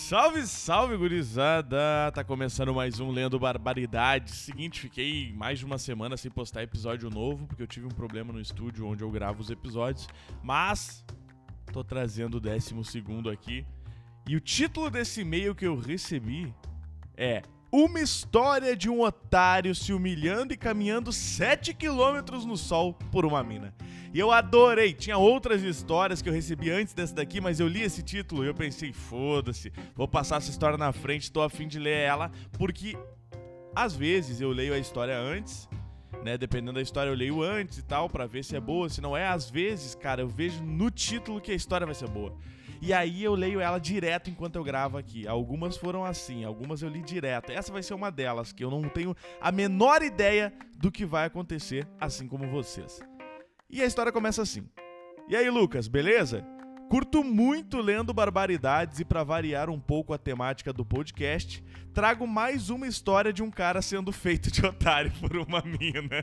Salve, salve, gurizada! Tá começando mais um Lendo Barbaridades. Seguinte, fiquei mais de uma semana sem postar episódio novo, porque eu tive um problema no estúdio onde eu gravo os episódios, mas tô trazendo o 12º aqui. E o título desse e-mail que eu recebi é Uma história de um otário se humilhando e caminhando 7 km no sol por uma mina. E eu adorei, tinha outras histórias que eu recebi antes dessa daqui, mas eu li esse título e eu pensei, foda-se, vou passar essa história na frente, tô a fim de ler ela, porque às vezes eu leio a história antes, né, dependendo da história eu leio antes e tal, pra ver se é boa, se não é, às vezes, cara, eu vejo no título que a história vai ser boa. E aí eu leio ela direto enquanto eu gravo aqui. Algumas foram assim, algumas eu li direto. Essa vai ser uma delas, que eu não tenho a menor ideia do que vai acontecer, assim como vocês. E a história começa assim. E aí, Lucas, beleza? Curto muito Lendo Barbaridades e pra variar um pouco a temática do podcast, trago mais uma história de um cara sendo feito de otário por uma mina.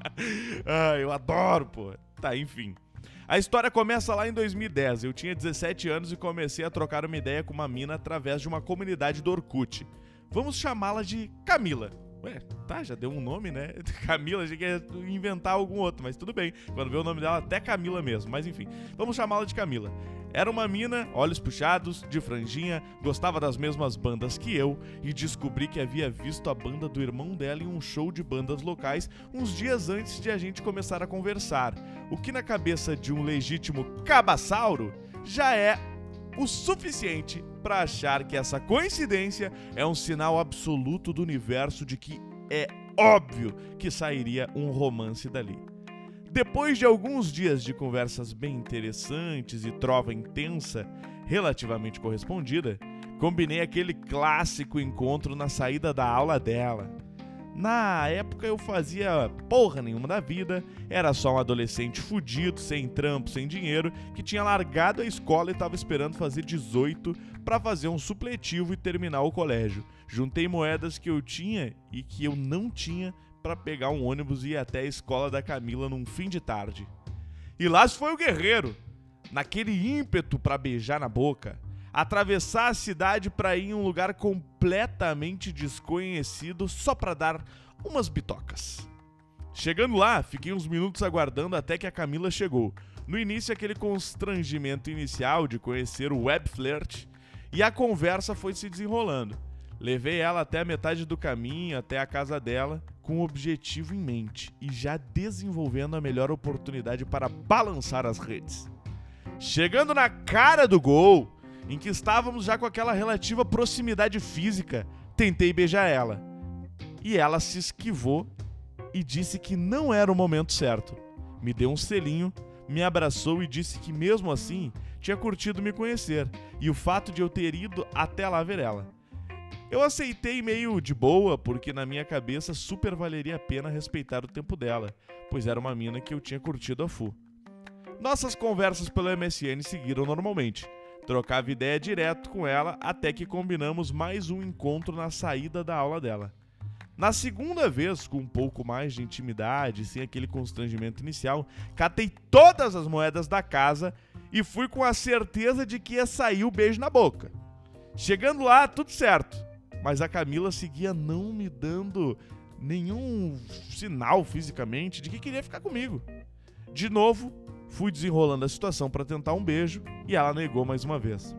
Eu adoro, pô. Tá, enfim. A história começa lá em 2010, eu tinha 17 anos e comecei a trocar uma ideia com uma mina através de uma comunidade do Orkut. Vamos chamá-la de Camila. Ué, tá, já deu um nome, né? Camila, achei que ia inventar algum outro, mas tudo bem. Quando vê o nome dela, até Camila mesmo, mas enfim. Vamos chamá-la de Camila. Era uma mina, olhos puxados, de franjinha, gostava das mesmas bandas que eu e descobri que havia visto a banda do irmão dela em um show de bandas locais uns dias antes de a gente começar a conversar. O que na cabeça de um legítimo cabaçauro já é o suficiente para achar que essa coincidência é um sinal absoluto do universo de que é óbvio que sairia um romance dali. Depois de alguns dias de conversas bem interessantes e trova intensa, relativamente correspondida, combinei aquele clássico encontro na saída da aula dela. Na época eu fazia porra nenhuma da vida, era só um adolescente fudido, sem trampo, sem dinheiro, que tinha largado a escola e tava esperando fazer 18 pra fazer um supletivo e terminar o colégio. Juntei moedas que eu tinha e que eu não tinha pra pegar um ônibus e ir até a escola da Camila num fim de tarde. E lá se foi o guerreiro, naquele ímpeto pra beijar na boca, atravessar a cidade pra ir em um lugar completamente desconhecido só pra dar umas bitocas. Chegando lá, fiquei uns minutos aguardando até que a Camila chegou. No início, aquele constrangimento inicial de conhecer o web flirt, e a conversa foi se desenrolando. Levei ela até a metade do caminho, até a casa dela, com o objetivo em mente e já desenvolvendo a melhor oportunidade para balançar as redes. Chegando na cara do gol, em que estávamos já com aquela relativa proximidade física, tentei beijar ela. E ela se esquivou e disse que não era o momento certo. Me deu um selinho, me abraçou e disse que mesmo assim tinha curtido me conhecer e o fato de eu ter ido até lá ver ela. Eu aceitei meio de boa, porque na minha cabeça super valeria a pena respeitar o tempo dela, pois era uma mina que eu tinha curtido a full. Nossas conversas pelo MSN seguiram normalmente. Trocava ideia direto com ela até que combinamos mais um encontro na saída da aula dela. Na segunda vez, com um pouco mais de intimidade, sem aquele constrangimento inicial, catei todas as moedas da casa e fui com a certeza de que ia sair o beijo na boca. Chegando lá, tudo certo, mas a Camila seguia não me dando nenhum sinal fisicamente de que queria ficar comigo. De novo, fui desenrolando a situação para tentar um beijo e ela negou mais uma vez.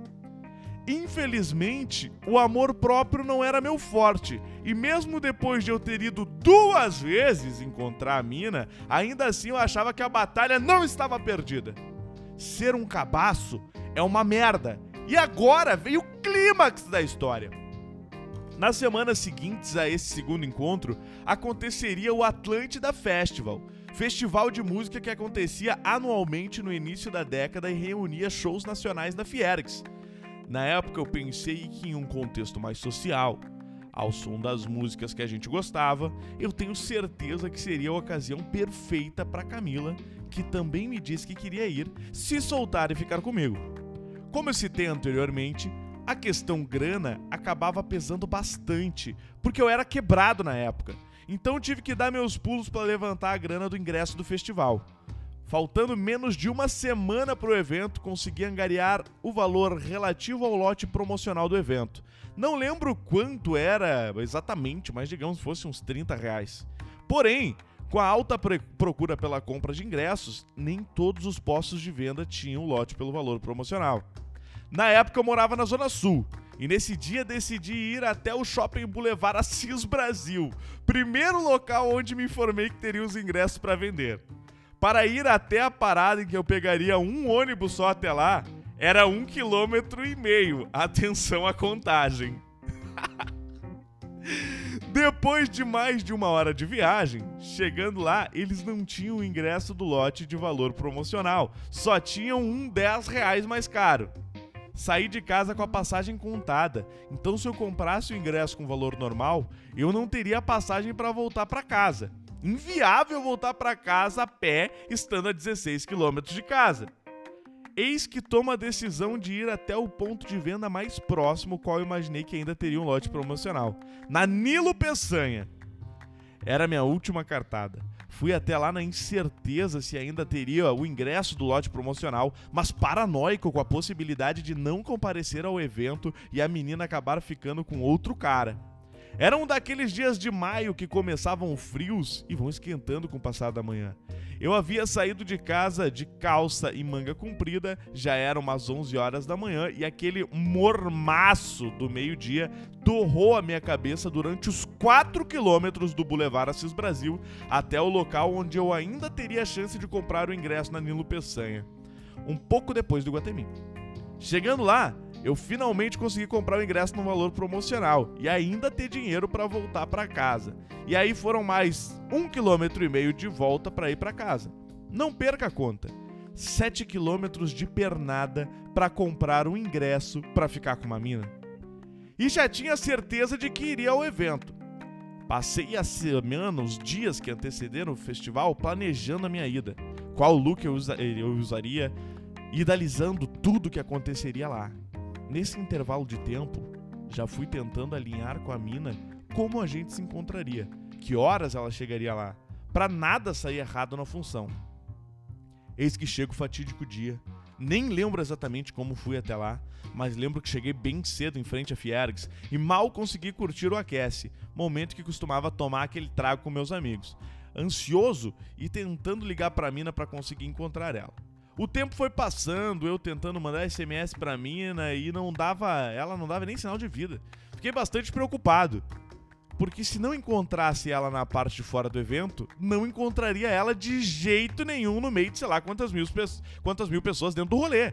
Infelizmente, o amor próprio não era meu forte e mesmo depois de eu ter ido 2 vezes encontrar a mina, ainda assim eu achava que a batalha não estava perdida. Ser um cabaço é uma merda e agora veio o clímax da história. Nas semanas seguintes a esse segundo encontro, aconteceria o Atlântida Festival, festival de música que acontecia anualmente no início da década e reunia shows nacionais da Fiergs. Na época eu pensei que em um contexto mais social, ao som das músicas que a gente gostava, eu tenho certeza que seria a ocasião perfeita para Camila, que também me disse que queria ir, se soltar e ficar comigo. Como eu citei anteriormente, a questão grana acabava pesando bastante, porque eu era quebrado na época, então tive que dar meus pulos para levantar a grana do ingresso do festival. Faltando menos de uma semana para o evento, consegui angariar o valor relativo ao lote promocional do evento. Não lembro quanto era exatamente, mas digamos que fosse uns R$30. Porém, com a alta procura pela compra de ingressos, nem todos os postos de venda tinham lote pelo valor promocional. Na época eu morava na Zona Sul, e nesse dia decidi ir até o Shopping Boulevard Assis Brasil, primeiro local onde me informei que teria os ingressos para vender. Para ir até a parada em que eu pegaria um ônibus só até lá, era 1,5 km. Atenção à contagem. Depois de mais de 1 hora de viagem, chegando lá, eles não tinham o ingresso do lote de valor promocional, só tinham um R$10 mais caro. Saí de casa com a passagem contada, então se eu comprasse o ingresso com valor normal, eu não teria passagem para voltar para casa. Inviável voltar para casa a pé, estando a 16 km de casa. Eis que tomo a decisão de ir até o ponto de venda mais próximo, qual eu imaginei que ainda teria um lote promocional, na Nilo Peçanha. Era minha última cartada. Fui até lá na incerteza se ainda teria o ingresso do lote promocional, mas paranoico com a possibilidade de não comparecer ao evento e a menina acabar ficando com outro cara. Era um daqueles dias de maio que começavam frios e vão esquentando com o passar da manhã. Eu havia saído de casa de calça e manga comprida, já eram umas 11 horas da manhã e aquele mormaço do meio-dia torrou a minha cabeça durante os 4 quilômetros do Boulevard Assis Brasil até o local onde eu ainda teria a chance de comprar o ingresso na Nilo Peçanha, um pouco depois do Iguatemi. Chegando lá, eu finalmente consegui comprar o ingresso no valor promocional e ainda ter dinheiro para voltar para casa. E aí foram mais 1,5 km de volta para ir para casa. Não perca a conta. 7 km de pernada para comprar um ingresso para ficar com uma mina. E já tinha certeza de que iria ao evento. Passei a semana, os dias que antecederam o festival, planejando a minha ida. Qual look eu usaria, idealizando tudo que aconteceria lá. Nesse intervalo de tempo, já fui tentando alinhar com a mina como a gente se encontraria, que horas ela chegaria lá, pra nada sair errado na função. Eis que chega o fatídico dia. Nem lembro exatamente como fui até lá, mas lembro que cheguei bem cedo em frente à Fiergs e mal consegui curtir o aquece, momento que costumava tomar aquele trago com meus amigos, ansioso e tentando ligar pra mina pra conseguir encontrar ela. O tempo foi passando, eu tentando mandar SMS pra mina e ela não dava nem sinal de vida. Fiquei bastante preocupado, porque se não encontrasse ela na parte de fora do evento, não encontraria ela de jeito nenhum no meio de sei lá quantas mil pessoas dentro do rolê.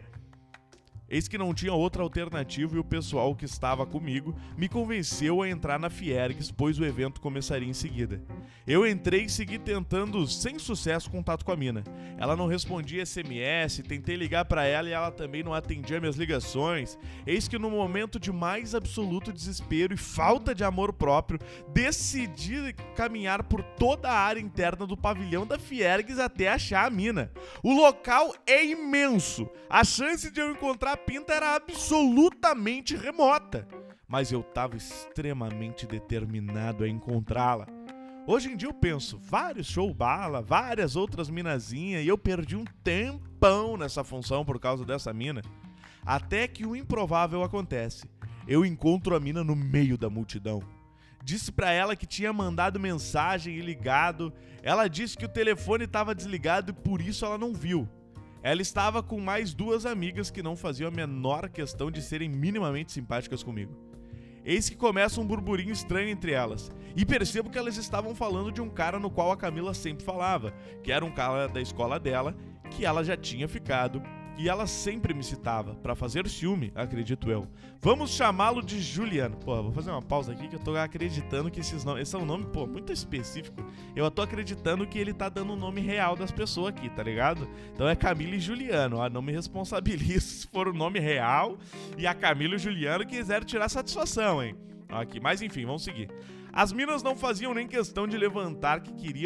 Eis que não tinha outra alternativa e o pessoal que estava comigo me convenceu a entrar na Fiergs, pois o evento começaria em seguida. Eu entrei e segui tentando, sem sucesso, contato com a mina. Ela não respondia SMS, tentei ligar para ela e ela também não atendia minhas ligações. Eis que no momento de mais absoluto desespero e falta de amor próprio, decidi caminhar por toda a área interna do pavilhão da Fiergs até achar a mina. O local é imenso, a chance de eu encontrar a pinta era absolutamente remota, mas eu estava extremamente determinado a encontrá-la. Hoje em dia eu penso, vários show bala, várias outras minazinhas, e eu perdi um tempão nessa função por causa dessa mina. Até que o improvável acontece. Eu encontro a mina no meio da multidão. Disse pra ela que tinha mandado mensagem e ligado. Ela disse que o telefone estava desligado e por isso ela não viu. Ela estava com mais 2 amigas que não faziam a menor questão de serem minimamente simpáticas comigo. Eis que começa um burburinho estranho entre elas, e percebo que elas estavam falando de um cara no qual a Camila sempre falava, que era um cara da escola dela, que ela já tinha ficado, e ela sempre me citava, pra fazer ciúme, acredito eu. Vamos chamá-lo de Juliano. Pô, vou fazer uma pausa aqui que eu tô acreditando que esse é um nome, pô, muito específico. Eu tô acreditando que ele tá dando o nome real das pessoas aqui, tá ligado? Então é Camila e Juliano, ó, não me responsabilizo se for o nome real e a Camila e o Juliano quiserem tirar satisfação, hein? Aqui, mas enfim, vamos seguir. As minas não faziam nem questão de levantar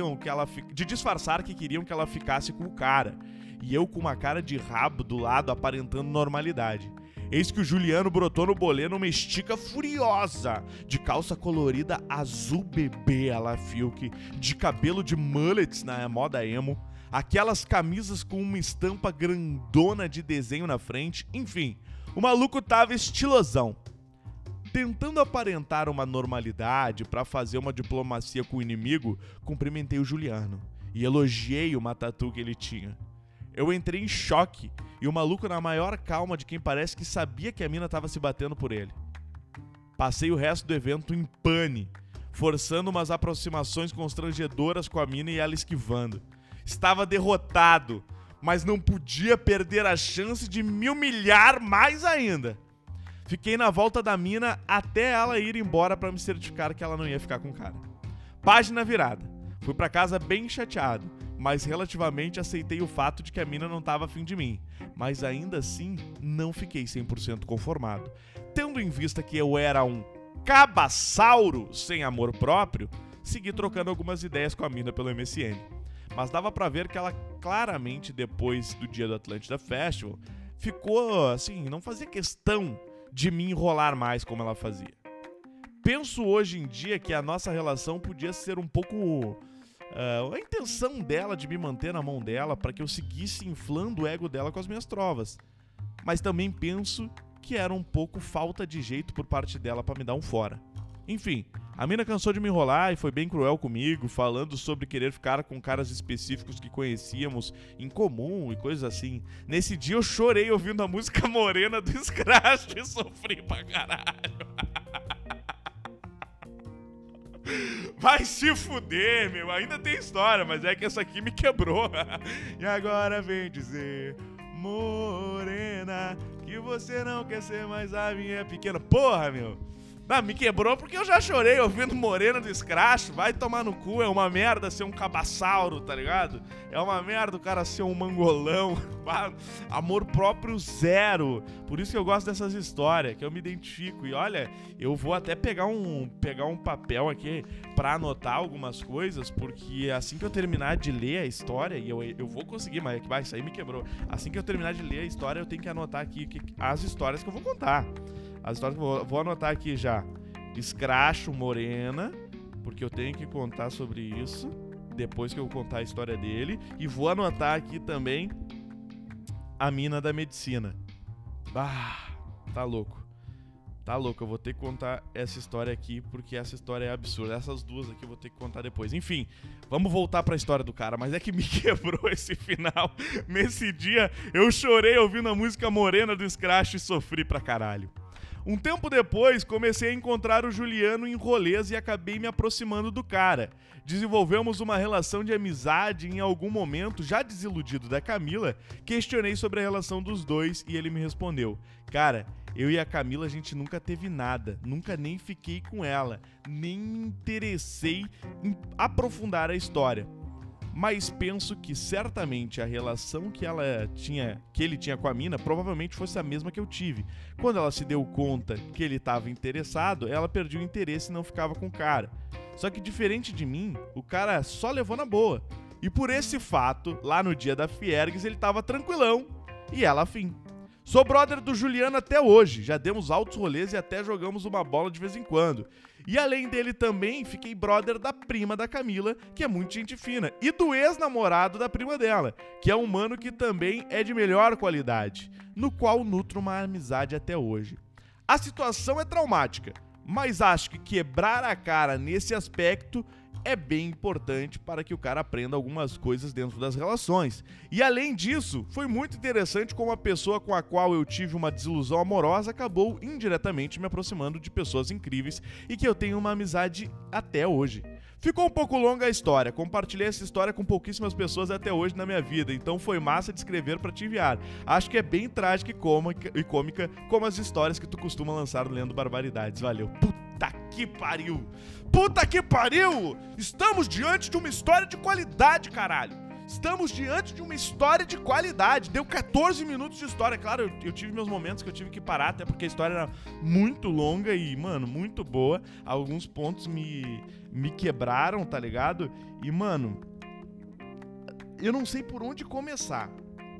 de disfarçar que queriam que ela ficasse com o cara. E eu com uma cara de rabo do lado aparentando normalidade. Eis que o Juliano brotou no bolê numa estica furiosa, de calça colorida azul bebê à la Fiuk, de cabelo de mullets na moda emo, aquelas camisas com uma estampa grandona de desenho na frente, enfim, o maluco tava estilosão. Tentando aparentar uma normalidade pra fazer uma diplomacia com o inimigo, cumprimentei o Juliano e elogiei uma tatu que ele tinha. Eu entrei em choque e o maluco na maior calma de quem parece que sabia que a mina tava se batendo por ele. Passei o resto do evento em pane, forçando umas aproximações constrangedoras com a mina e ela esquivando. Estava derrotado, mas não podia perder a chance de me humilhar mais ainda. Fiquei na volta da mina até ela ir embora pra me certificar que ela não ia ficar com o cara. Página virada. Fui pra casa bem chateado, mas relativamente aceitei o fato de que a mina não tava afim de mim. Mas ainda assim, não fiquei 100% conformado. Tendo em vista que eu era um cabaçauro sem amor próprio, segui trocando algumas ideias com a mina pelo MSN. Mas dava pra ver que ela claramente, depois do dia do Atlântida Festival, ficou assim, não fazia questão de me enrolar mais como ela fazia. Penso hoje em dia que a nossa relação podia ser um pouco... a intenção dela de me manter na mão dela para que eu seguisse inflando o ego dela com as minhas trovas. Mas também penso que era um pouco falta de jeito por parte dela para me dar um fora. Enfim, a mina cansou de me enrolar e foi bem cruel comigo, falando sobre querer ficar com caras específicos que conhecíamos em comum e coisas assim. Nesse dia eu chorei ouvindo a música Morena do Scratch e sofri pra caralho. Vai se fuder, meu. Ainda tem história, mas é que essa aqui me quebrou. E agora vem dizer, morena, que você não quer ser mais a minha pequena. Porra, meu. Não, me quebrou porque eu já chorei ouvindo Morena do Scratch. Vai tomar no cu, é uma merda ser um cabaçauro, tá ligado? É uma merda o cara ser um mangolão. Amor próprio zero. Por isso que eu gosto dessas histórias, que eu me identifico. E olha, eu vou até pegar um papel aqui pra anotar algumas coisas, porque assim que eu terminar de ler a história, e eu vou conseguir, mas isso aí me quebrou. Assim que eu terminar de ler a história, eu tenho que anotar aqui as histórias que eu vou contar. As histórias que eu vou anotar aqui já. Escracho Morena, porque eu tenho que contar sobre isso depois que eu contar a história dele. E vou anotar aqui também a mina da medicina. Tá louco. Tá louco, eu vou ter que contar essa história aqui, porque essa história é absurda. Essas duas aqui eu vou ter que contar depois. Enfim, vamos voltar pra história do cara. Mas é que me quebrou esse final. Nesse dia eu chorei ouvindo a música Morena do Scratch e sofri pra caralho. Um tempo depois, comecei a encontrar o Juliano em rolês e acabei me aproximando do cara. Desenvolvemos uma relação de amizade e em algum momento, já desiludido da Camila, questionei sobre a relação dos dois e ele me respondeu: cara, eu e a Camila a gente nunca teve nada, nunca nem fiquei com ela, nem me interessei em aprofundar a história. Mas penso que certamente a relação que ele tinha com a mina provavelmente fosse a mesma que eu tive. Quando ela se deu conta que ele estava interessado, ela perdeu o interesse e não ficava com o cara. Só que diferente de mim, o cara só levou na boa. E por esse fato, lá no dia da Fiergues, ele tava tranquilão e ela afim. Sou brother do Juliano até hoje, já demos altos rolês e até jogamos uma bola de vez em quando. E além dele também, fiquei brother da prima da Camila, que é muito gente fina, e do ex-namorado da prima dela, que é um mano que também é de melhor qualidade, no qual nutro uma amizade até hoje. A situação é traumática, mas acho que quebrar a cara nesse aspecto é bem importante para que o cara aprenda algumas coisas dentro das relações. E além disso, foi muito interessante como a pessoa com a qual eu tive uma desilusão amorosa acabou indiretamente me aproximando de pessoas incríveis e que eu tenho uma amizade até hoje. Ficou um pouco longa a história, compartilhei essa história com pouquíssimas pessoas até hoje na minha vida, então foi massa de escrever pra te enviar. Acho que é bem trágica e cômica como as histórias que tu costuma lançar no Lendo Barbaridades. Valeu. Puta que pariu! Puta que pariu! Estamos diante de uma história de qualidade, caralho! Estamos diante de uma história de qualidade. Deu 14 minutos de história. Claro, eu tive meus momentos que eu tive que parar, até porque a história era muito longa e, mano, muito boa. Alguns pontos me quebraram, tá ligado? E, mano, eu não sei por onde começar.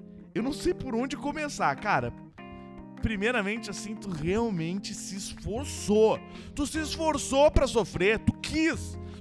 Cara. Primeiramente, assim, tu realmente se esforçou. Tu se esforçou pra sofrer, tu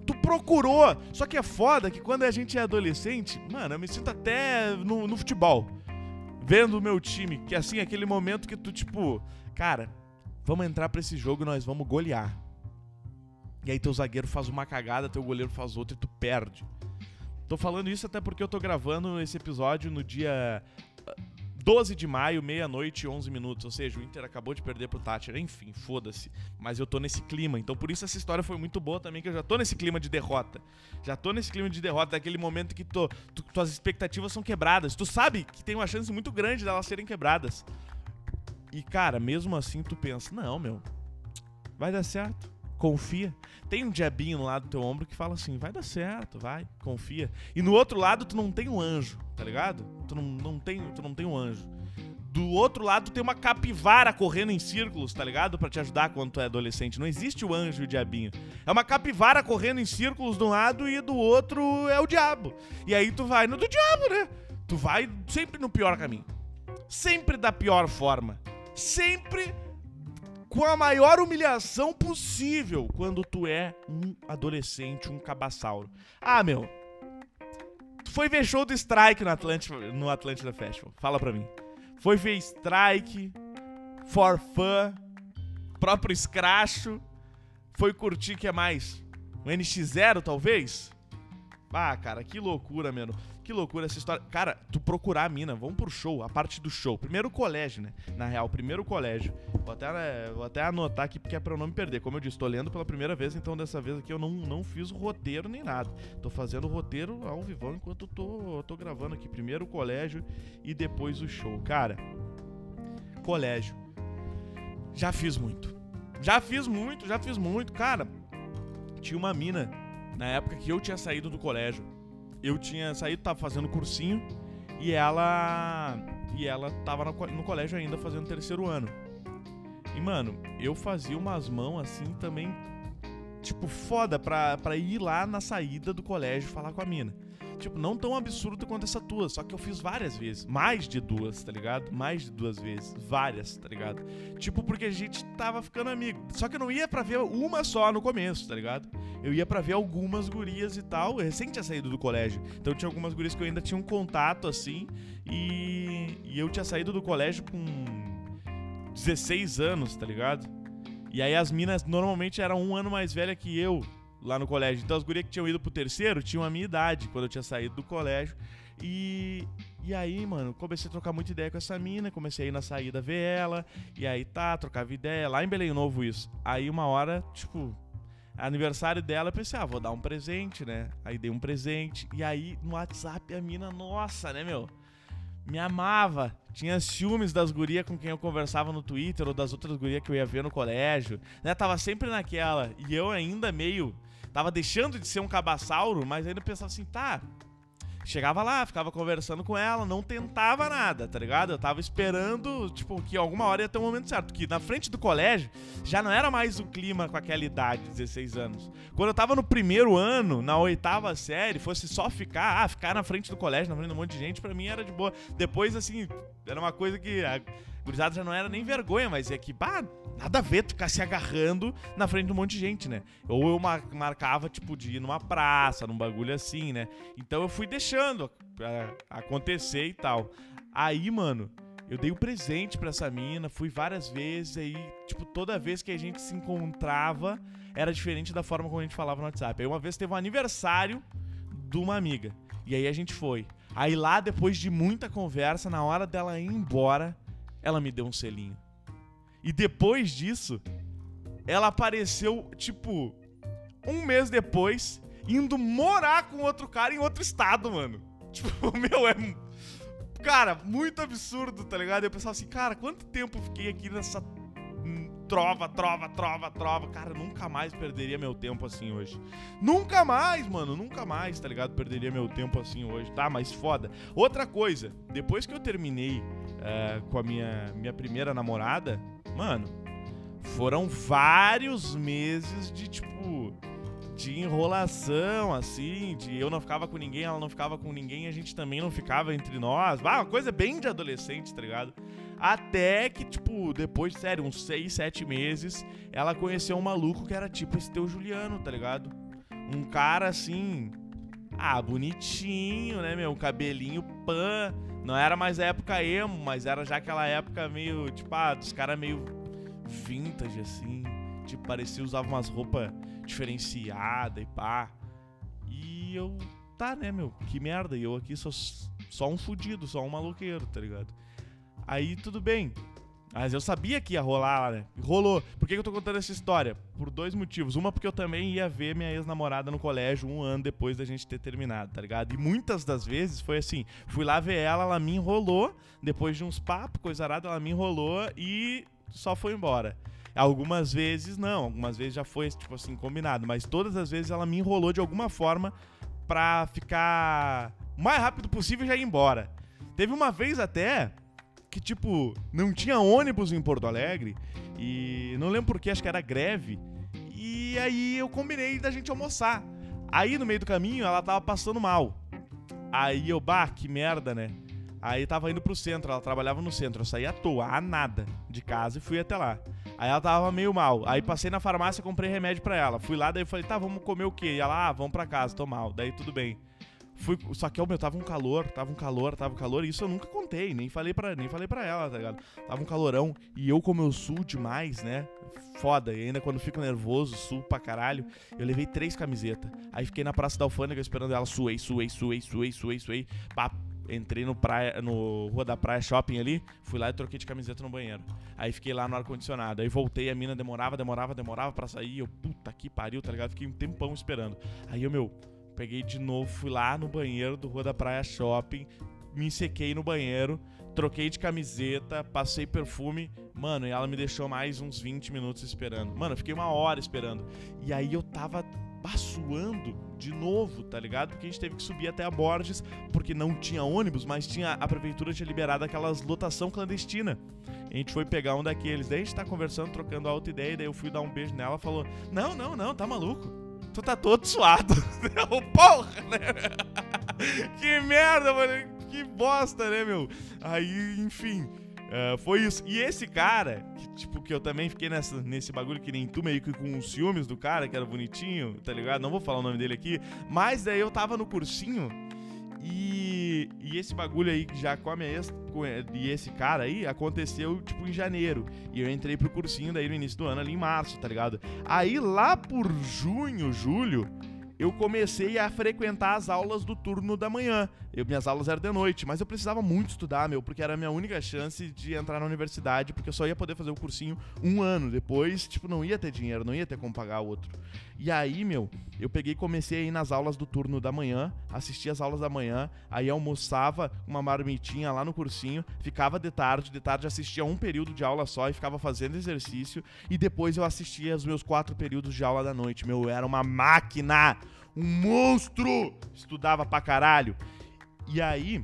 tu procurou. Só que é foda que quando a gente é adolescente, mano, eu me sinto até no futebol. Vendo o meu time, que assim, aquele momento que tu, tipo, cara, vamos entrar pra esse jogo e nós vamos golear. E aí teu zagueiro faz uma cagada, teu goleiro faz outra e tu perde. Tô falando isso até porque eu tô gravando esse episódio no dia 12 de maio, meia-noite e 11 minutos. Ou seja, o Inter acabou de perder pro Tátira. Enfim, foda-se. Mas eu tô nesse clima. Então por isso essa história foi muito boa também, que eu já tô nesse clima de derrota. Já tô nesse clima de derrota, daquele momento que tuas expectativas são quebradas. Tu sabe que tem uma chance muito grande delas serem quebradas. E, cara, mesmo assim tu pensa, não, meu, vai dar certo. Confia. Tem um diabinho no lado do teu ombro que fala assim, vai dar certo, vai, confia. E no outro lado tu não tem um anjo, tá ligado? Tu não tem um anjo. Do outro lado tu tem uma capivara correndo em círculos, tá ligado? Pra te ajudar quando tu é adolescente. Não existe o anjo e o diabinho. É uma capivara correndo em círculos de um lado e do outro é o diabo. E aí tu vai no do diabo, né? Tu vai sempre no pior caminho. Sempre da pior forma. Sempre com a maior humilhação possível quando tu é um adolescente, um cabaçauro. Ah, meu, tu foi ver show do Strike no Atlântida Festival. Fala pra mim. Foi ver Strike, For Fun, próprio Scratcho. Foi curtir, que é mais? Um NX0, talvez? Ah, cara, que loucura, mano. Que loucura essa história. Cara, tu procurar a mina, vamos pro show, a parte do show. Primeiro colégio, né? Na real, primeiro colégio. Vou até anotar aqui porque é pra eu não me perder. Como eu disse, tô lendo pela primeira vez, então dessa vez aqui eu não fiz o roteiro nem nada. Tô fazendo o roteiro ao vivão enquanto tô gravando aqui. Primeiro o colégio e depois o show. Cara, colégio. Já fiz muito. Cara, tinha uma mina na época que eu tinha saído do colégio. Eu tinha saído, tava fazendo cursinho e ela tava no colégio ainda fazendo terceiro ano. E, mano, eu fazia umas mãos assim também, tipo, foda pra ir lá na saída do colégio falar com a mina. Tipo, não tão absurdo quanto essa tua, só que eu fiz várias vezes. Mais de duas, tá ligado? Mais de duas vezes. Várias, tá ligado? Tipo, porque a gente tava ficando amigo. Só que eu não ia pra ver uma só no começo, tá ligado? Eu ia pra ver algumas gurias e tal. Eu recém tinha saído do colégio. Então tinha algumas gurias que eu ainda tinha um contato, assim. E eu tinha saído do colégio com 16 anos, tá ligado? E aí as minas normalmente eram um ano mais velha que eu lá no colégio. Então as gurias que tinham ido pro terceiro tinham a minha idade quando eu tinha saído do colégio. E aí, mano, comecei a trocar muita ideia com essa mina. Comecei a ir na saída ver ela. E aí trocava ideia. Lá em Belém Novo isso. Aí uma hora, tipo, aniversário dela, eu pensei, vou dar um presente, né? Aí dei um presente. E aí no WhatsApp a mina, nossa, né, meu? Me amava. Tinha ciúmes das gurias com quem eu conversava no Twitter ou das outras gurias que eu ia ver no colégio, né? Tava sempre naquela. E eu ainda meio... Tava deixando de ser um cabaçauro, mas ainda pensava assim, Chegava lá, ficava conversando com ela, não tentava nada, tá ligado? Eu tava esperando, tipo, que alguma hora ia ter um momento certo. Que na frente do colégio já não era mais o clima com aquela idade, 16 anos. Quando eu tava no primeiro ano, na 8ª série, fosse só ficar na frente do colégio, na frente de um monte de gente, pra mim era de boa. Depois, assim, era uma coisa que a gurizada já não era nem vergonha, mas é que, nada a ver tu ficar se agarrando na frente de um monte de gente, né? Ou eu marcava, tipo, de ir numa praça, num bagulho assim, né? Então eu fui deixando acontecer e tal. Aí, mano, eu dei um presente pra essa mina, fui várias vezes, aí, tipo, toda vez que a gente se encontrava, era diferente da forma como a gente falava no WhatsApp. Aí uma vez teve um aniversário de uma amiga, e aí a gente foi. Aí lá, depois de muita conversa, na hora dela ir embora, ela me deu um selinho. E depois disso, ela apareceu, tipo, um mês depois, indo morar com outro cara em outro estado, mano. Tipo, cara, muito absurdo, tá ligado? Eu pensava assim, cara, quanto tempo eu fiquei aqui nessa trova. Cara, nunca mais perderia meu tempo assim hoje. Nunca mais, mano, tá ligado? Perderia meu tempo assim hoje, tá? Mas foda. Outra coisa, depois que eu terminei com a minha primeira namorada, mano, foram vários meses de, tipo, de enrolação, assim, de eu não ficava com ninguém, ela não ficava com ninguém, a gente também não ficava entre nós. Uma coisa bem de adolescente, tá ligado? Até que, tipo, depois, sério, uns 6, 7 meses, ela conheceu um maluco que era tipo esse teu Juliano, tá ligado? Um cara assim, bonitinho, né, meu? Cabelinho pan. Não era mais a época emo, mas era já aquela época meio, tipo, dos caras meio vintage, assim. Tipo, parecia usava umas roupas diferenciadas e pá. E eu, né, meu? Que merda. E eu aqui sou só um fudido, só um maloqueiro, tá ligado? Aí tudo bem. Mas eu sabia que ia rolar, né? Rolou. Por que eu tô contando essa história? Por 2 motivos. Uma, porque eu também ia ver minha ex-namorada no colégio 1 ano depois da gente ter terminado, tá ligado? E muitas das vezes foi assim, fui lá ver ela me enrolou, depois de uns papos, coisa arada, ela me enrolou e só foi embora. Algumas vezes não, algumas vezes já foi, tipo assim, combinado, mas todas as vezes ela me enrolou de alguma forma pra ficar o mais rápido possível e já ir embora. Teve uma vez até que, tipo, não tinha ônibus em Porto Alegre e não lembro porquê, acho que era greve. E aí eu combinei da gente almoçar. Aí no meio do caminho ela tava passando mal. Aí eu, que merda, né? Aí tava indo pro centro, ela trabalhava no centro. Eu saí à toa, a nada, de casa e fui até lá. Aí ela tava meio mal. Aí passei na farmácia e comprei remédio pra ela. Fui lá, daí eu falei, vamos comer o quê? E ela, vamos pra casa, tô mal. Daí tudo bem. Só que, tava um calor, e isso eu nunca contei, nem falei pra ela, tá ligado? Tava um calorão, e eu, como eu suo demais, né? Foda, e ainda quando fico nervoso, suo pra caralho, eu levei 3 camisetas. Aí fiquei na Praça da Alfândega esperando ela, suei. Pá, entrei no Rua da Praia Shopping ali, fui lá e troquei de camiseta no banheiro. Aí fiquei lá no ar-condicionado, aí voltei, a mina demorava pra sair, eu, puta que pariu, tá ligado? Fiquei um tempão esperando. Aí eu, peguei de novo, fui lá no banheiro do Rua da Praia Shopping, me sequei no banheiro, troquei de camiseta, passei perfume, mano, e ela me deixou mais uns 20 minutos esperando. Mano, eu fiquei 1 hora esperando. E aí eu tava suando de novo, tá ligado? Porque a gente teve que subir até a Borges, porque não tinha ônibus, mas a prefeitura tinha liberado aquelas lotação clandestina. A gente foi pegar um daqueles, daí a gente tá conversando, trocando alta ideia, daí eu fui dar um beijo nela, ela falou, não, tá maluco? Tu tá todo suado. Porra, né? Que merda, mano. Que bosta, né, meu? Aí, enfim, foi isso. E esse cara, que eu também fiquei nesse bagulho que nem tu, meio que com os ciúmes do cara, que era bonitinho, tá ligado? Não vou falar o nome dele aqui. Mas daí eu tava no cursinho e esse bagulho aí, já com a minha ex, e esse cara aí, aconteceu, tipo, em janeiro. E eu entrei pro cursinho daí no início do ano, ali em março, tá ligado? Aí lá por junho, julho, eu comecei a frequentar as aulas do turno da manhã. Minhas aulas eram de noite, mas eu precisava muito estudar, porque era a minha única chance de entrar na universidade, porque eu só ia poder fazer o cursinho 1 ano. Depois, tipo, não ia ter dinheiro, não ia ter como pagar outro. E aí, eu peguei e comecei a ir nas aulas do turno da manhã, assistia as aulas da manhã, aí almoçava uma marmitinha lá no cursinho, ficava de tarde assistia 1 período de aula só e ficava fazendo exercício, e depois eu assistia os meus 4 períodos de aula da noite. Eu era uma máquina, um monstro, estudava pra caralho. E aí,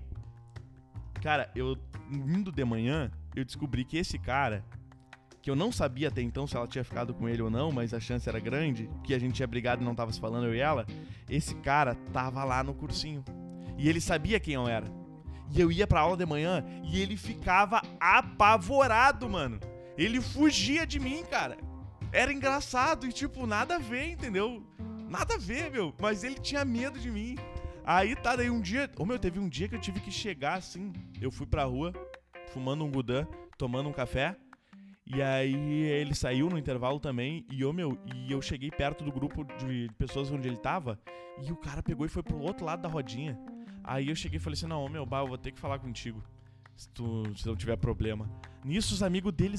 cara, eu indo de manhã, eu descobri que esse cara, que eu não sabia até então se ela tinha ficado com ele ou não, mas a chance era grande, que a gente tinha brigado e não tava se falando, eu e ela, esse cara tava lá no cursinho. E ele sabia quem eu era. E eu ia pra aula de manhã e ele ficava apavorado, mano. Ele fugia de mim, cara. Era engraçado e, tipo, nada a ver, entendeu? Nada a ver, mas ele tinha medo de mim. Aí daí um dia... teve um dia que eu tive que chegar assim. Eu fui pra rua, fumando um gudã, tomando um café. E aí ele saiu no intervalo também. E eu cheguei perto do grupo de pessoas onde ele tava. E o cara pegou e foi pro outro lado da rodinha. Aí eu cheguei e falei assim, não, eu vou ter que falar contigo. Se não tiver problema. Nisso os amigos dele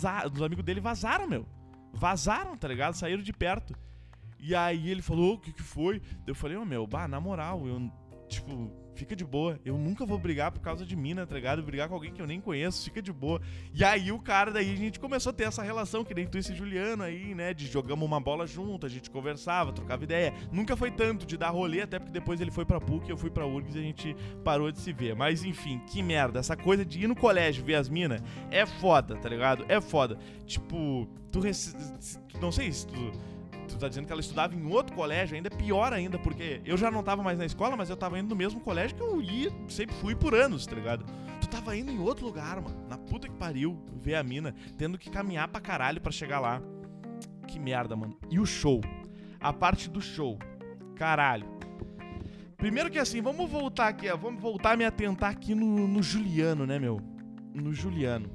vazaram, Vazaram, tá ligado? Saíram de perto. E aí ele falou, o que foi? Eu falei, na moral, fica de boa. Eu nunca vou brigar por causa de mina, tá ligado? Brigar com alguém que eu nem conheço, fica de boa. E aí o cara, daí a gente começou a ter essa relação, que nem tu e esse Juliano aí, né? De jogamos uma bola junto, a gente conversava, trocava ideia. Nunca foi tanto de dar rolê, até porque depois ele foi pra PUC, eu fui pra URGS e a gente parou de se ver. Mas enfim, que merda. Essa coisa de ir no colégio ver as minas é foda, tá ligado? É foda. Tipo, não sei se tu tá dizendo que ela estudava em outro colégio, ainda pior ainda, porque eu já não tava mais na escola, mas eu tava indo no mesmo colégio que eu sempre fui por anos, tá ligado? Tu tava indo em outro lugar, mano, na puta que pariu, ver a mina, tendo que caminhar pra caralho pra chegar lá. Que merda, mano. E o show? A parte do show. Caralho. Primeiro que assim, vamos voltar aqui, ó. Vamos voltar a me atentar aqui no Juliano, né, meu? No Juliano.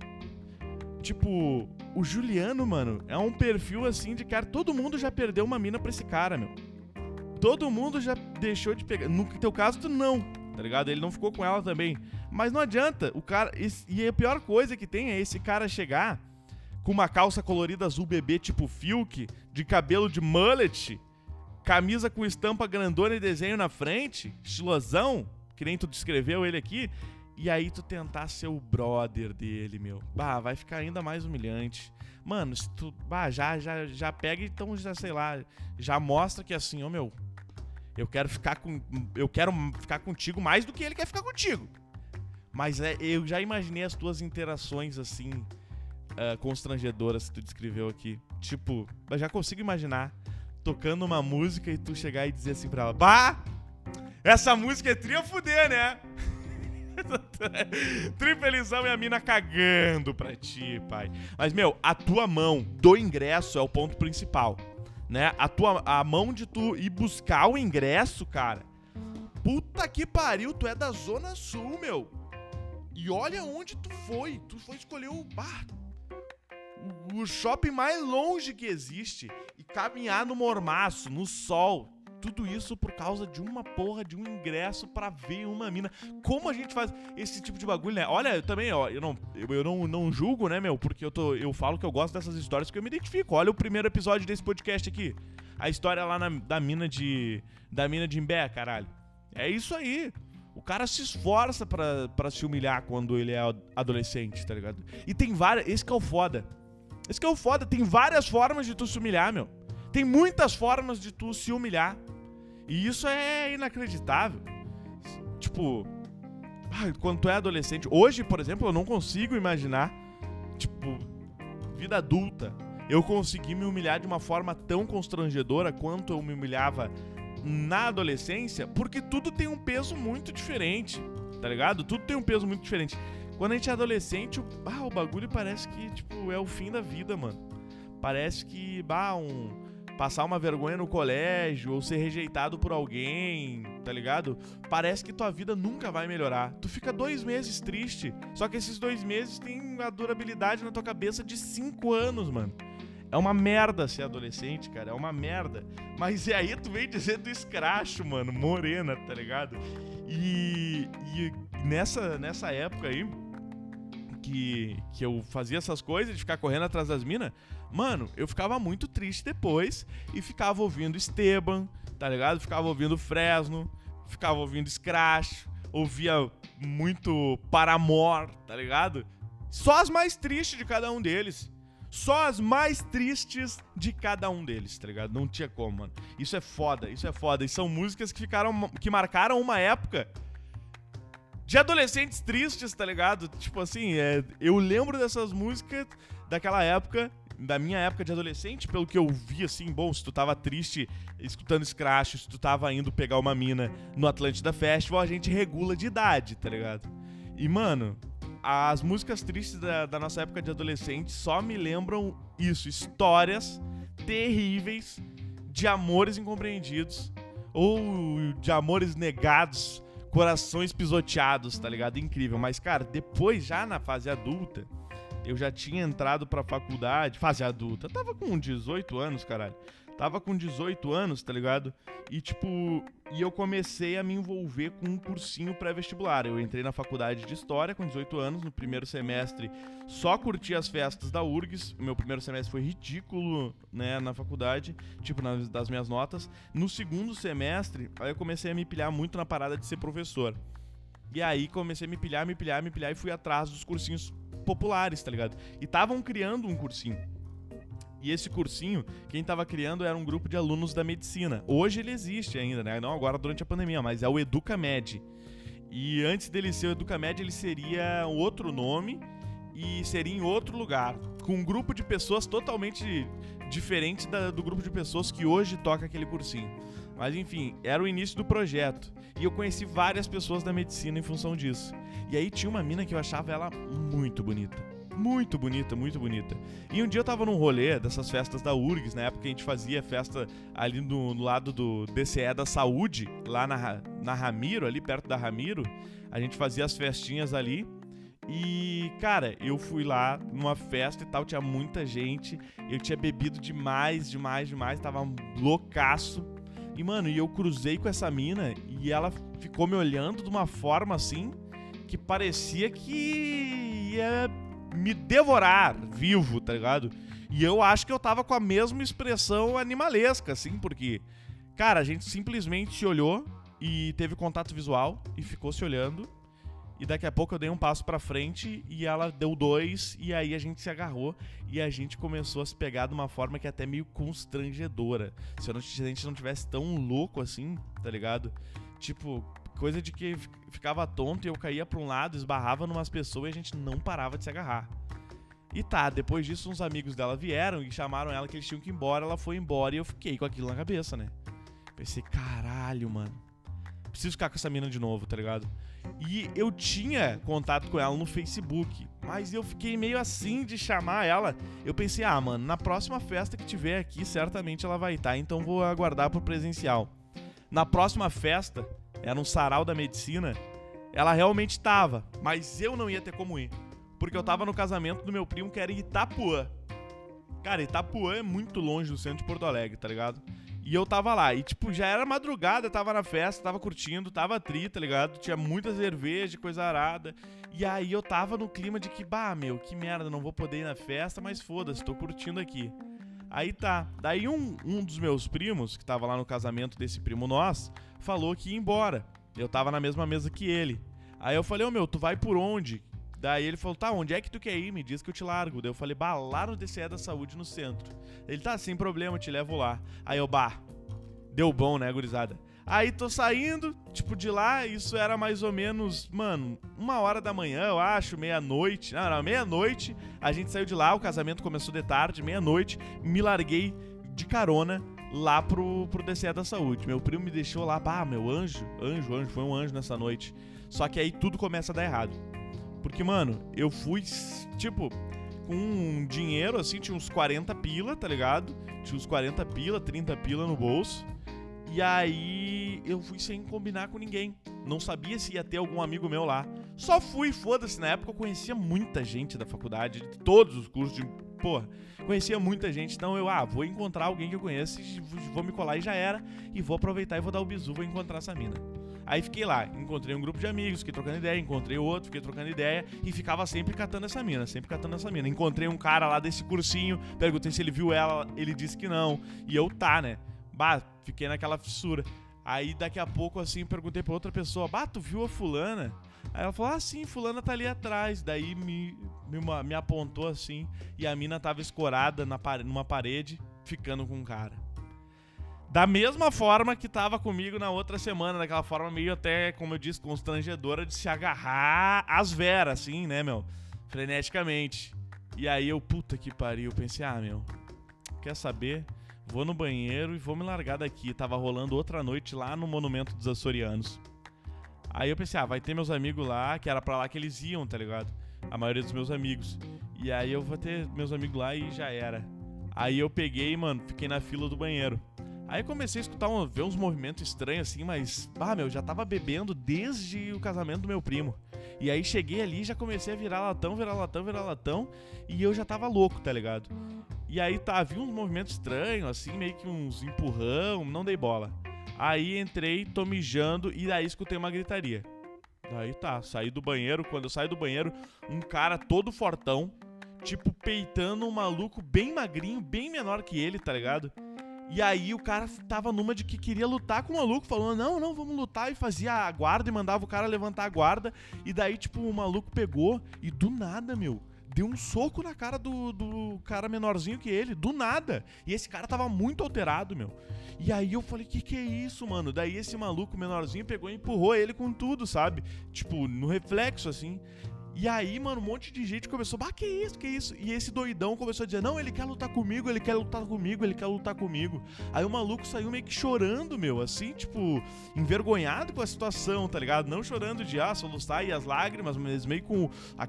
Tipo, o Juliano, mano, é um perfil assim de cara... Todo mundo já perdeu uma mina pra esse cara, meu. Todo mundo já deixou de pegar. No teu caso, tu não, tá ligado? Ele não ficou com ela também. Mas não adianta, o cara... E a pior coisa que tem é esse cara chegar com uma calça colorida azul bebê tipo Fiuk, de cabelo de mullet, camisa com estampa grandona e desenho na frente, estilosão, que nem tu descreveu ele aqui, e aí tu tentar ser o brother dele, meu. Bah, vai ficar ainda mais humilhante. Mano, se tu... Bah, já pega, então já, sei lá, já mostra que assim, ô meu, eu quero ficar contigo mais do que ele quer ficar contigo. Mas eu já imaginei as tuas interações, assim, constrangedoras que tu descreveu aqui. Tipo, eu já consigo imaginar tocando uma música e tu chegar e dizer assim pra ela: bah, essa música é tri a fuder, né? Trifelizão e a mina cagando pra ti, pai. Mas, meu, a tua mão do ingresso é o ponto principal, né? A mão de tu ir buscar o ingresso, cara. Puta que pariu, tu é da Zona Sul, meu. E olha onde tu foi. Tu foi escolher o shopping mais longe que existe e caminhar no mormaço, no sol. Tudo isso por causa de uma porra de um ingresso pra ver uma mina. Como a gente faz esse tipo de bagulho, né? Olha, eu também, ó, eu não julgo, né, meu? Porque eu falo que eu gosto dessas histórias que eu me identifico. Olha o primeiro episódio desse podcast aqui. A história lá da mina de Imbé, caralho. É isso aí. O cara se esforça pra se humilhar quando ele é adolescente, tá ligado? E tem várias... Esse que é o foda. Tem várias formas de tu se humilhar, meu. Tem muitas formas de tu se humilhar. E isso é inacreditável. Tipo, quando tu é adolescente... Hoje, por exemplo, eu não consigo imaginar, tipo, vida adulta, eu consegui me humilhar de uma forma tão constrangedora quanto eu me humilhava na adolescência, porque tudo tem um peso muito diferente, tá ligado? Tudo tem um peso muito diferente. Quando a gente é adolescente, o bagulho parece que, tipo, é o fim da vida, mano. Parece que, passar uma vergonha no colégio ou ser rejeitado por alguém, tá ligado? Parece que tua vida nunca vai melhorar. Tu fica 2 meses triste, só que esses 2 meses tem a durabilidade na tua cabeça de 5 anos, mano. É uma merda ser adolescente, cara, é uma merda. Mas e aí tu vem dizer do escracho, mano, morena, tá ligado? E nessa época aí, que eu fazia essas coisas de ficar correndo atrás das minas, mano, eu ficava muito triste depois e ficava ouvindo Esteban, tá ligado? Ficava ouvindo Fresno, ficava ouvindo Scratch, ouvia muito Paramore, tá ligado? Só as mais tristes de cada um deles. Só as mais tristes de cada um deles, tá ligado? Não tinha como, mano. Isso é foda. E são músicas que marcaram uma época de adolescentes tristes, tá ligado? Tipo assim, eu lembro dessas músicas daquela época, da minha época de adolescente, pelo que eu vi, assim, bom, se tu tava triste escutando Scratch, se tu tava indo pegar uma mina no Atlântida Festival, a gente regula de idade, tá ligado? E, mano, as músicas tristes da nossa época de adolescente só me lembram isso, histórias terríveis de amores incompreendidos ou de amores negados, corações pisoteados, tá ligado? Incrível. Mas, cara, depois, já na fase adulta, eu já tinha entrado pra faculdade, fase adulta, tava com 18 anos, caralho. Tava com 18 anos, tá ligado? E, tipo, eu comecei a me envolver com um cursinho pré-vestibular. Eu entrei na faculdade de História com 18 anos, no primeiro semestre só curti as festas da URGS. O meu primeiro semestre foi ridículo, né, na faculdade, tipo, das minhas notas. No segundo semestre, aí eu comecei a me pilhar muito na parada de ser professor. E aí comecei a me pilhar e fui atrás dos cursinhos populares, tá ligado? E estavam criando um cursinho. E esse cursinho, quem tava criando era um grupo de alunos da medicina. Hoje ele existe ainda, né? Não agora durante a pandemia, mas é o Educamed. E antes dele ser o Educamed, ele seria outro nome e seria em outro lugar, com um grupo de pessoas totalmente diferente do grupo de pessoas que hoje toca aquele cursinho. Mas enfim, era o início do projeto. E eu conheci várias pessoas da medicina em função disso. E aí tinha uma mina que eu achava ela muito bonita. Muito bonita, muito bonita. E um dia eu tava num rolê dessas festas da URGS, na época que a gente fazia festa ali no lado do DCE da Saúde, lá na Ramiro, ali perto da Ramiro. A gente fazia as festinhas ali. E, cara, eu fui lá numa festa e tal, tinha muita gente. Eu tinha bebido demais, tava loucaço. E, mano, eu cruzei com essa mina e ela ficou me olhando de uma forma assim que parecia que ia me devorar vivo, tá ligado? E eu acho que eu tava com a mesma expressão animalesca, assim, porque, cara, a gente simplesmente se olhou e teve contato visual e ficou se olhando. E daqui a pouco eu dei um passo pra frente e ela deu 2, e aí a gente se agarrou e a gente começou a se pegar de uma forma que é até meio constrangedora. Se a gente não tivesse tão louco assim, tá ligado? Tipo, coisa de que ficava tonto e eu caía pra um lado, esbarrava numas pessoas e a gente não parava de se agarrar. E tá, depois disso uns amigos dela vieram e chamaram ela que eles tinham que ir embora, ela foi embora e eu fiquei com aquilo na cabeça, né? Pensei, caralho, mano, preciso ficar com essa mina de novo, tá ligado? E eu tinha contato com ela no Facebook, mas eu fiquei meio assim de chamar ela. Eu pensei, mano, na próxima festa que tiver aqui, certamente ela vai estar, então vou aguardar pro presencial. Na próxima festa, era um sarau da medicina, ela realmente tava, mas eu não ia ter como ir, porque eu tava no casamento do meu primo, que era em Itapuã. Cara, Itapuã é muito longe do centro de Porto Alegre, tá ligado? E eu tava lá, e tipo, já era madrugada, tava na festa, tava curtindo, tava tá ligado? Tinha muita cerveja, coisa arada. E aí eu tava no clima de que, meu, que merda, não vou poder ir na festa, mas foda-se, tô curtindo aqui. Aí tá, daí um dos meus primos, que tava lá no casamento desse primo nosso, falou que ia embora. Eu tava na mesma mesa que ele. Aí eu falei, meu, tu vai por onde? Daí ele falou, tá, onde é que tu quer ir? Me diz que eu te largo. Daí eu falei, lá no DCE da Saúde, no centro. Ele, tá, sem problema, eu te levo lá. Aí eu, deu bom, né, gurizada? Aí tô saindo, tipo, de lá, isso era mais ou menos, mano, 1h da manhã, eu acho, meia-noite. Não, meia-noite, a gente saiu de lá, o casamento começou de tarde, meia-noite, me larguei de carona lá pro DCE da Saúde. Meu primo me deixou lá, meu, anjo, foi um anjo nessa noite. Só que aí tudo começa a dar errado. Porque, mano, eu fui, tipo, com um dinheiro, assim, tinha uns 40 pila, tá ligado? Tinha uns 40 pila, 30 pila no bolso. E aí eu fui sem combinar com ninguém. Não sabia se ia ter algum amigo meu lá. Só fui, foda-se. Na época eu conhecia muita gente da faculdade, de todos os cursos de... Porra, conhecia muita gente. Então eu, vou encontrar alguém que eu conheço e vou me colar e já era. E vou aproveitar e vou dar o bizu, vou encontrar essa mina. Aí fiquei lá, encontrei um grupo de amigos, fiquei trocando ideia, encontrei outro, fiquei trocando ideia e ficava sempre catando essa mina, Encontrei um cara lá desse cursinho, perguntei se ele viu ela, ele disse que não. E eu, né? Fiquei naquela fissura. Aí daqui a pouco, assim, perguntei pra outra pessoa, tu viu a fulana? Aí ela falou, sim, fulana tá ali atrás. Daí me apontou assim e a mina tava escorada numa parede, ficando com um cara. Da mesma forma que tava comigo na outra semana, daquela forma meio até, como eu disse, constrangedora de se agarrar às veras, assim, né, meu? Freneticamente. E aí eu, puta que pariu, pensei, meu, quer saber? Vou no banheiro e vou me largar daqui. Tava rolando outra noite lá no Monumento dos Açorianos. Aí eu pensei, vai ter meus amigos lá, que era pra lá que eles iam, tá ligado? A maioria dos meus amigos. E aí eu vou ter meus amigos lá e já era. Aí eu peguei, mano, fiquei na fila do banheiro. Aí comecei a escutar, ver uns movimentos estranhos assim, mas, meu, já tava bebendo desde o casamento do meu primo. E aí cheguei ali e já comecei a virar latão, e eu já tava louco, tá ligado? E aí vi uns movimentos estranhos, assim, meio que uns empurrão, não dei bola. Aí entrei, tô mijando, e daí escutei uma gritaria. Daí saí do banheiro, quando eu saí do banheiro, um cara todo fortão, tipo, peitando um maluco bem magrinho, bem menor que ele, tá ligado? E aí o cara tava numa de que queria lutar com o maluco, falando, não, vamos lutar, e fazia a guarda e mandava o cara levantar a guarda. E daí, tipo, o maluco pegou e do nada, meu, deu um soco na cara do cara menorzinho que ele, do nada. E esse cara tava muito alterado, meu. E aí eu falei, que é isso, mano? Daí esse maluco menorzinho pegou e empurrou ele com tudo, sabe? Tipo, no reflexo, assim. E aí, mano, um monte de gente começou, que isso, que isso? E esse doidão começou a dizer, não, ele quer lutar comigo, ele quer lutar comigo, ele quer lutar comigo. Aí o maluco saiu meio que chorando, meu, assim, tipo, envergonhado com a situação, tá ligado? Não chorando de, soluçar e as lágrimas, mas meio com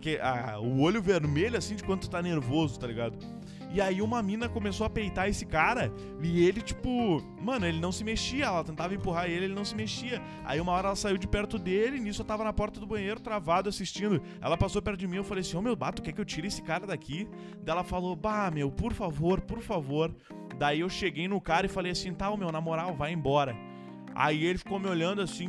o olho vermelho, assim, de quanto tá nervoso, tá ligado? E aí uma mina começou a peitar esse cara e ele, tipo, mano, ele não se mexia. Ela tentava empurrar ele não se mexia. Aí uma hora ela saiu de perto dele e nisso eu tava na porta do banheiro, travado, assistindo. Ela passou perto de mim, eu falei assim, meu, tu quer que eu tire esse cara daqui? Daí ela falou, meu, por favor, por favor. Daí eu cheguei no cara e falei assim, meu, na moral, vai embora. Aí ele ficou me olhando assim,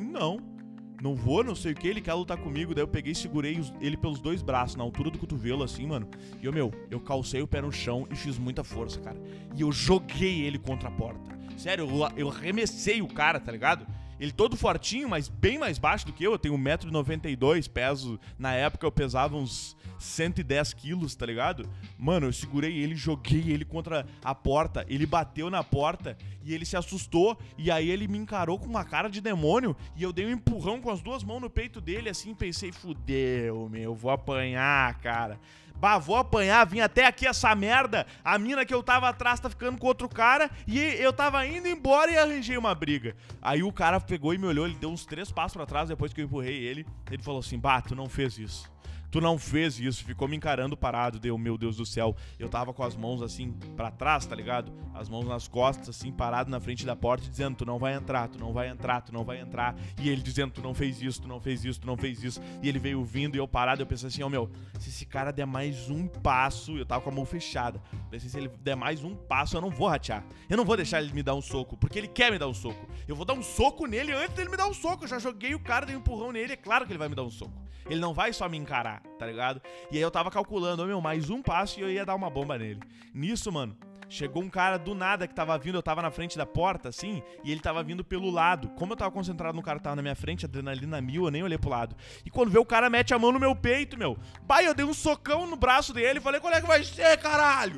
não vou, não sei o que, ele quer lutar comigo. Daí eu peguei e segurei ele pelos dois braços, na altura do cotovelo, assim, mano. E eu calcei o pé no chão e fiz muita força, cara. E eu joguei ele contra a porta. Sério, eu arremessei o cara, tá ligado? Ele todo fortinho, mas bem mais baixo do que eu tenho 1,92 m, peso... Na época eu pesava uns 110 quilos, tá ligado? Mano, eu segurei ele, joguei ele contra a porta, ele bateu na porta e ele se assustou, e aí ele me encarou com uma cara de demônio, e eu dei um empurrão com as duas mãos no peito dele, assim, pensei, fudeu, meu, vou apanhar, cara. Vou apanhar, vim até aqui essa merda, a mina que eu tava atrás tá ficando com outro cara, e eu tava indo embora e arranjei uma briga. Aí o cara pegou e me olhou, ele deu uns 3 passos pra trás depois que eu empurrei ele falou assim, tu não fez isso. Tu não fez isso, ficou me encarando parado, meu Deus do céu. Eu tava com as mãos assim pra trás, tá ligado? As mãos nas costas, assim, parado na frente da porta, dizendo, tu não vai entrar, tu não vai entrar, tu não vai entrar. E ele dizendo, tu não fez isso, tu não fez isso, tu não fez isso. E ele veio vindo e eu parado, eu pensei assim, meu, se esse cara der mais um passo, eu tava com a mão fechada. Pensei, se ele der mais um passo, eu não vou ratear. Eu não vou deixar ele me dar um soco, porque ele quer me dar um soco. Eu vou dar um soco nele antes dele me dar um soco. Eu já joguei o cara, dei um empurrão nele, é claro que ele vai me dar um soco. Ele não vai só me encarar, tá ligado? E aí eu tava calculando, mais um passo e eu ia dar uma bomba nele. Nisso, mano, chegou um cara do nada que tava vindo, eu tava na frente da porta, assim, e ele tava vindo pelo lado. Como eu tava concentrado no cara que tava na minha frente, adrenalina mil, eu nem olhei pro lado. E quando vê o cara mete a mão no meu peito, meu. Eu dei um socão no braço dele e falei, qual é que vai ser, caralho?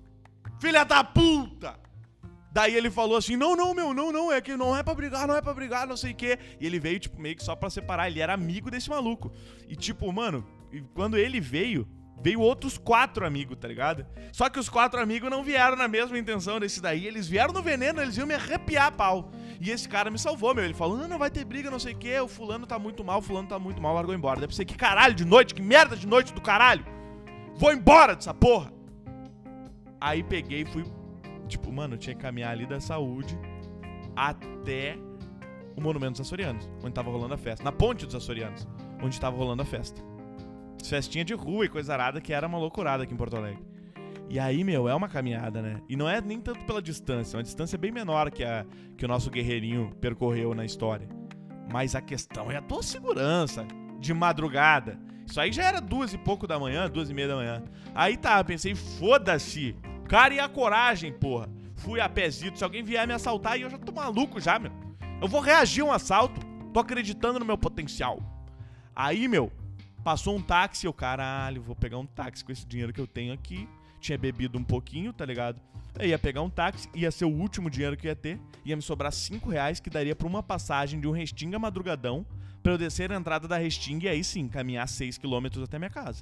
Filha da puta! Daí ele falou assim, não, é que não é pra brigar, não sei o quê. E ele veio, tipo, meio que só pra separar, ele era amigo desse maluco. E tipo, mano, quando ele veio outros 4 amigos, tá ligado? Só que os 4 amigos não vieram na mesma intenção desse daí, eles vieram no veneno, eles iam me arrepiar a pau. E esse cara me salvou, meu, ele falou, não vai ter briga, não sei o quê, o fulano tá muito mal, largou embora. Daí eu pensei, que caralho de noite, que merda de noite do caralho. Vou embora dessa porra. Aí peguei e fui... Tipo, mano, eu tinha que caminhar ali da Saúde até o Monumento dos Açorianos, onde tava rolando a festa. Na Ponte dos Açorianos, onde tava rolando a festa. Festinha de rua e coisa arada, que era uma loucurada aqui em Porto Alegre. E aí, meu, é uma caminhada, né? E não é nem tanto pela distância, é uma distância bem menor que o nosso guerreirinho percorreu na história. Mas a questão é a tua segurança, de madrugada. Isso aí já era 2 e pouco da manhã, 2:30 da manhã. Aí tá, pensei, foda-se. Cara, e a coragem, porra? Fui a pézito, se alguém vier me assaltar, aí eu já tô maluco já, meu. Eu vou reagir a um assalto, tô acreditando no meu potencial. Aí, meu, passou um táxi, eu, caralho, vou pegar um táxi com esse dinheiro que eu tenho aqui. Tinha bebido um pouquinho, tá ligado? Eu ia pegar um táxi, ia ser o último dinheiro que eu ia ter. Ia me sobrar R$5, que daria pra uma passagem de um Restinga Madrugadão, pra eu descer a entrada da Restinga e aí sim, caminhar 6 km até minha casa.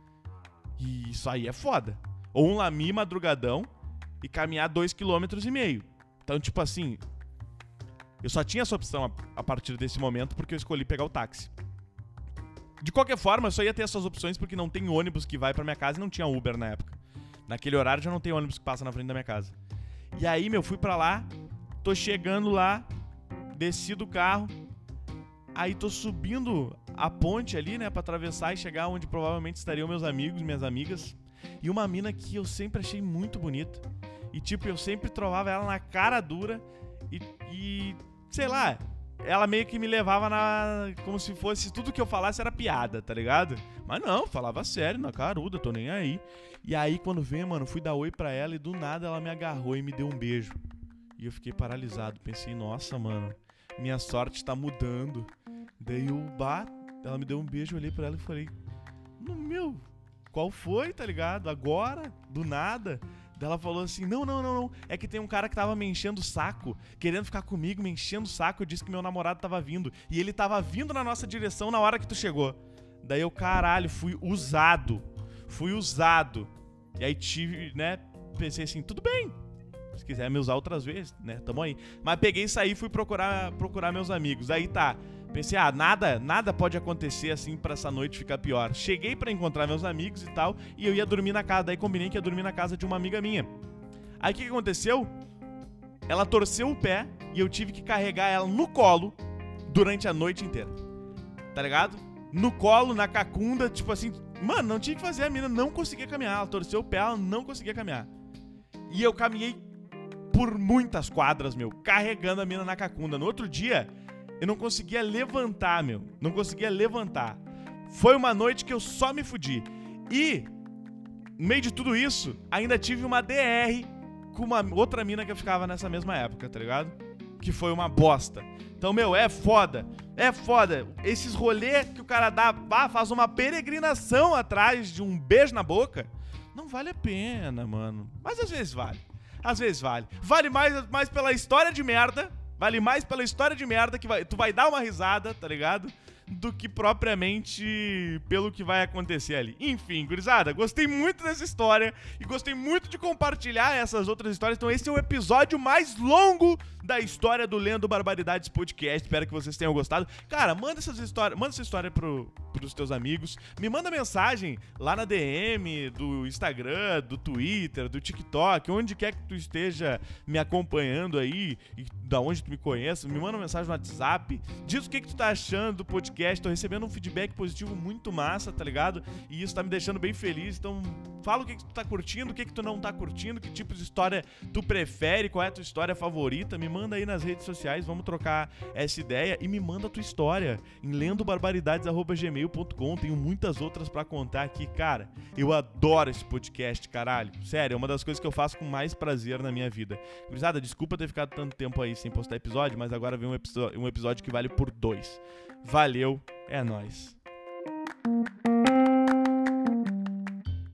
E isso aí é foda. Ou um Lami Madrugadão e caminhar 2,5 km. Então, tipo assim, eu só tinha essa opção a partir desse momento porque eu escolhi pegar o táxi. De qualquer forma, eu só ia ter essas opções porque não tem ônibus que vai pra minha casa e não tinha Uber na época. Naquele horário já não tem ônibus que passa na frente da minha casa. E aí, meu, fui pra lá, tô chegando lá, desci do carro, aí tô subindo a ponte ali, né, pra atravessar e chegar onde provavelmente estariam meus amigos, minhas amigas. E uma mina que eu sempre achei muito bonita. E tipo, eu sempre trovava ela na cara dura. E sei lá, ela meio que me levava como se fosse tudo que eu falasse era piada, tá ligado? Mas não, falava sério, na caruda, tô nem aí. E aí quando veio, mano, fui dar oi pra ela e do nada ela me agarrou e me deu um beijo. E eu fiquei paralisado, pensei, nossa, mano, minha sorte tá mudando. Daí ela me deu um beijo, eu olhei pra ela e falei, meu... Qual foi, tá ligado? Agora? Do nada? Daí ela falou assim, não. É que tem um cara que tava me enchendo o saco, querendo ficar comigo, me enchendo o saco. Eu disse que meu namorado tava vindo. E ele tava vindo na nossa direção na hora que tu chegou. Daí eu, caralho, fui usado. E aí tive, né, pensei assim, tudo bem. Se quiser me usar outras vezes, né, tamo aí. Mas peguei e saí e fui procurar meus amigos. Aí tá, pensei, nada pode acontecer assim pra essa noite ficar pior. Cheguei pra encontrar meus amigos e tal, e eu ia dormir na casa, daí combinei que ia dormir na casa de uma amiga minha. Aí o que aconteceu? Ela torceu o pé e eu tive que carregar ela no colo durante a noite inteira. Tá ligado? No colo, na cacunda, tipo assim, mano, não tinha que fazer, a mina não conseguia caminhar, ela torceu o pé, ela não conseguia caminhar. E eu caminhei por muitas quadras, meu, carregando a mina na cacunda. No outro dia, eu não conseguia levantar, meu, não conseguia levantar. Foi uma noite que eu só me fudi. E, no meio de tudo isso, ainda tive uma DR com uma outra mina que eu ficava nessa mesma época, tá ligado? Que foi uma bosta. Então, meu, é foda. Esses rolês que o cara dá, faz uma peregrinação atrás de um beijo na boca, não vale a pena, mano. Mas às vezes vale. Vale mais pela história de merda. Vale mais pela história de merda que tu vai dar uma risada, tá ligado? Do que propriamente pelo que vai acontecer ali. Enfim, gurizada, gostei muito dessa história e gostei muito de compartilhar essas outras histórias. Então esse é o episódio mais longo da história do Lendo Barbaridades Podcast. Espero que vocês tenham gostado. Cara, manda essa história pros teus amigos. Me manda mensagem lá na DM do Instagram, do Twitter, do TikTok, onde quer que tu esteja me acompanhando aí e da onde tu me conhece. Me manda uma mensagem no WhatsApp. Diz o que tu tá achando do podcast. Tô recebendo um feedback positivo muito massa, tá ligado? E isso tá me deixando bem feliz. Então fala o que tu tá curtindo, o que tu não tá curtindo, que tipo de história tu prefere, qual é a tua história favorita. Me manda aí nas redes sociais, vamos trocar essa ideia. E me manda a tua história em lendobarbaridades@gmail.com. Tenho muitas outras pra contar aqui, cara. Eu adoro esse podcast, caralho. Sério, é uma das coisas que eu faço com mais prazer na minha vida. Gurizada, desculpa ter ficado tanto tempo aí sem postar episódio, mas agora vem um episódio que vale por 2. Valeu, é nóis.